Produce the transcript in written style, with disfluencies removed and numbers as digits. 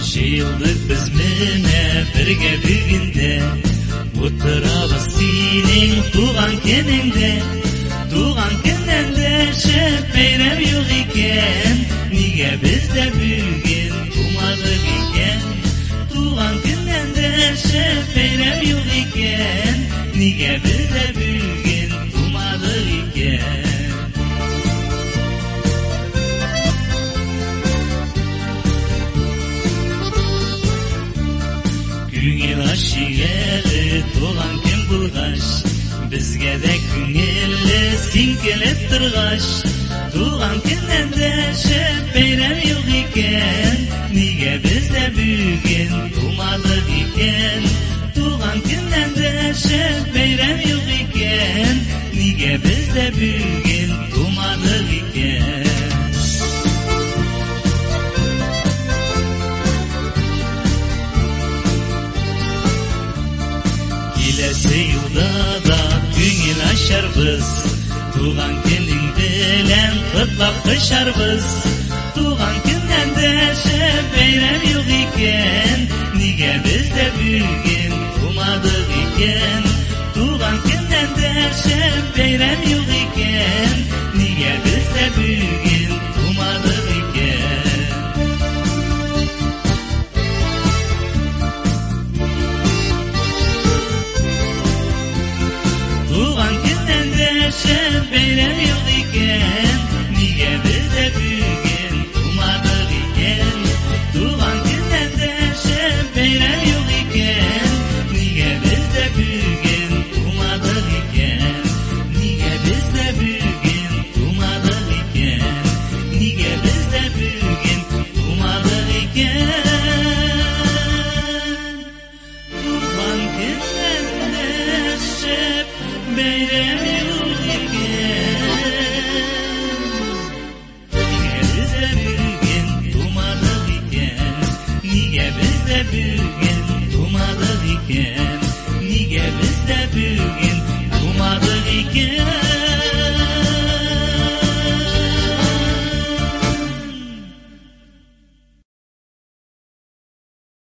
Жиылдык биз менен бирге бүгүндө, отурабыз сенин тууган кенеңде. Тууган кенеңде шеп бейрем жок экен, неге бизде бүгүн тумадык экен? Тууган кенеңде шеп бейрем жок экен, неге бизде бүгүн тумадык экен? Күңел ашыгалы туган күн булгаш, бизге де күңелле сен келип тургаш, туган күнүндө шеп бейрем жок экен, неге бизде бүгүн тумадык экен? Туган күнүндө шеп бейрем жок экен, неге бизде бүгүн тумадык экен? Келесі жылда да күңел ашарбыз, туган күнүң белен кутлап кышарбыз. Туган күнүндө шеп бейрем жок экен, неге бизде бүгүн тумадык экен? Туган күнүндө шеп бейрем жок экен, неге бизде бүгүн тумадык экен? Туган күнүндө шеп бейрем жок экен, неге бизде бүгүн тумадык экен? Туган күнүндө шеп бейрем жок экен, неге бизде бүгүн тумадык экен? Неге бизде бүгүн тумадык экен? Неге бизде бүгүн тумадык экен? Туган күнүндө шеп бейрем жок экен, неге бизде бүгүн тумадык экен? Неге бизде бүгүн